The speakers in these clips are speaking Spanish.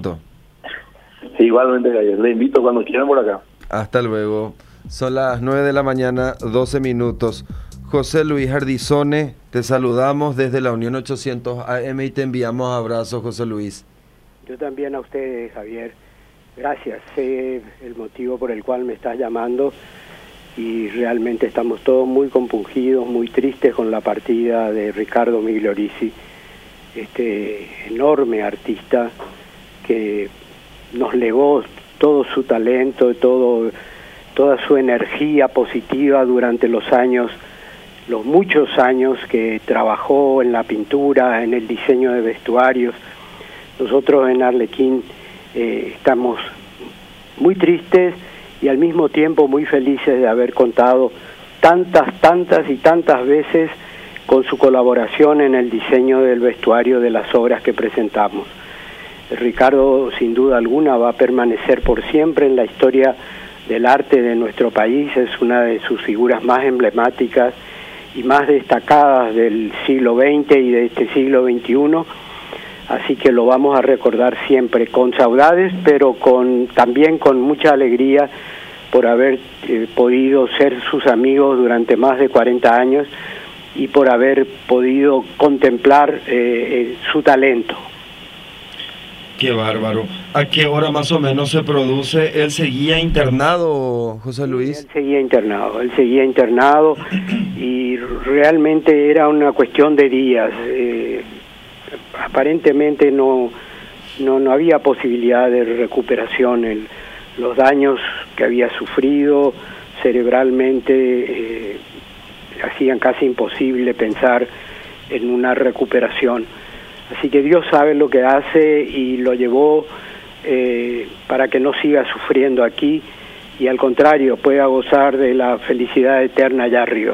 Igualmente, Javier. Le invito cuando quieran por acá. Hasta luego. Son las 9 de la mañana, 12 minutos. José Luis Ardizone, te saludamos desde la Unión 800 AM y te enviamos abrazos, José Luis. Yo también a ustedes, Javier. Gracias. Sé el motivo por el cual me estás llamando y realmente estamos todos muy compungidos, muy tristes con la partida de Ricardo Migliorisi, este enorme artista que nos legó todo su talento, toda su energía positiva durante los muchos años que trabajó en la pintura, en el diseño de vestuarios. Nosotros en Arlequín estamos muy tristes y al mismo tiempo muy felices de haber contado tantas veces con su colaboración en el diseño del vestuario de las obras que presentamos. Ricardo, sin duda alguna, va a permanecer por siempre en la historia del arte de nuestro país. Es una de sus figuras más emblemáticas y más destacadas del siglo XX y de este siglo XXI. Así que lo vamos a recordar siempre con saudades, pero también con mucha alegría por haber podido ser sus amigos durante más de 40 años y por haber podido contemplar su talento. Qué bárbaro. ¿A qué hora más o menos se produce? ¿Él seguía internado, José Luis? Él seguía internado y realmente era una cuestión de días. Aparentemente no había posibilidad de recuperación. Los daños que había sufrido cerebralmente hacían casi imposible pensar en una recuperación. Así que Dios sabe lo que hace y lo llevó para que no siga sufriendo aquí y al contrario pueda gozar de la felicidad eterna allá arriba.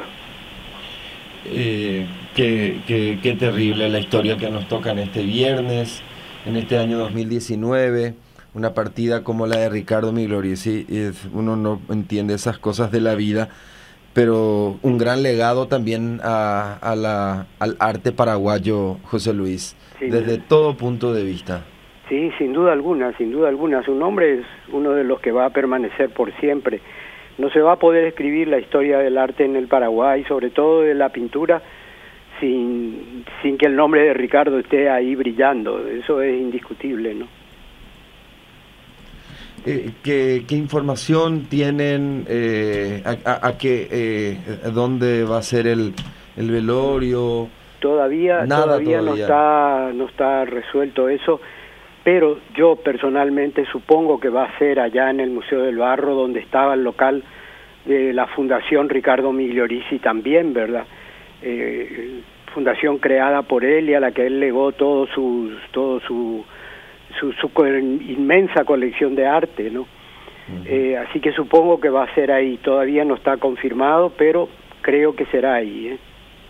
Qué terrible la historia que nos toca en este viernes, en este año 2019, una partida como la de Ricardo Migliorisi. Uno no entiende esas cosas de la vida, pero un gran legado también al arte paraguayo, José Luis, desde todo punto de vista. Sí, sin duda alguna. Su nombre es uno de los que va a permanecer por siempre. No se va a poder escribir la historia del arte en el Paraguay, sobre todo de la pintura, sin que el nombre de Ricardo esté ahí brillando. Eso es indiscutible, ¿no? ¿Qué información tienen? ¿Dónde va a ser el velorio? Todavía no está resuelto eso, pero yo personalmente supongo que va a ser allá en el Museo del Barro, donde estaba el local de la Fundación Ricardo Migliorisi también, ¿verdad? Fundación creada por él y a la que él legó todo su inmensa colección de arte, ¿no? Uh-huh. Así que supongo que va a ser ahí. Todavía no está confirmado, pero creo que será ahí,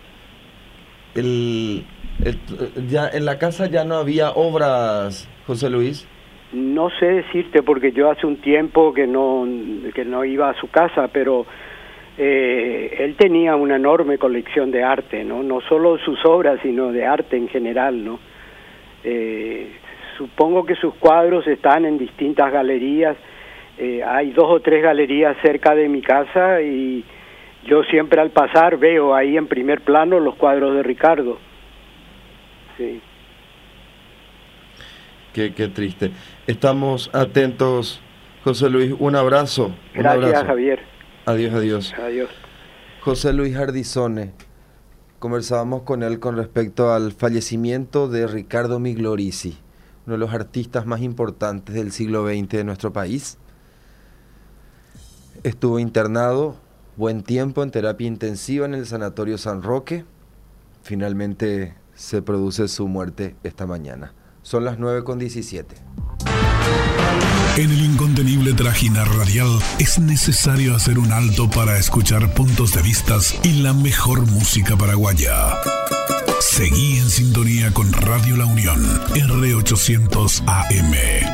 ya en la casa ya no había obras, José Luis. No sé decirte porque yo hace un tiempo que no iba a su casa, pero él tenía una enorme colección de arte, no solo sus obras, sino de arte en general, ¿no? Supongo que sus cuadros están en distintas galerías. Hay 2 o 3 galerías cerca de mi casa y yo siempre al pasar veo ahí en primer plano los cuadros de Ricardo. Sí. Qué triste. Estamos atentos, José Luis. Un abrazo. Gracias, Javier. Adiós. Adiós. José Luis Ardizone. Conversábamos con él con respecto al fallecimiento de Ricardo Migliorisi, uno de los artistas más importantes del siglo XX de nuestro país. Estuvo internado buen tiempo en terapia intensiva en el Sanatorio San Roque. Finalmente se produce su muerte esta mañana. Son las 9:17. En el incontenible trajinar radial es necesario hacer un alto para escuchar puntos de vistas y la mejor música paraguaya. Seguí en sintonía con Radio La Unión, R800 AM.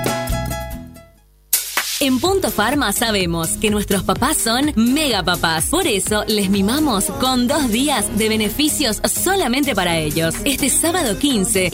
En Punto Pharma sabemos que nuestros papás son mega papás. Por eso les mimamos con 2 días de beneficios solamente para ellos. Este sábado 15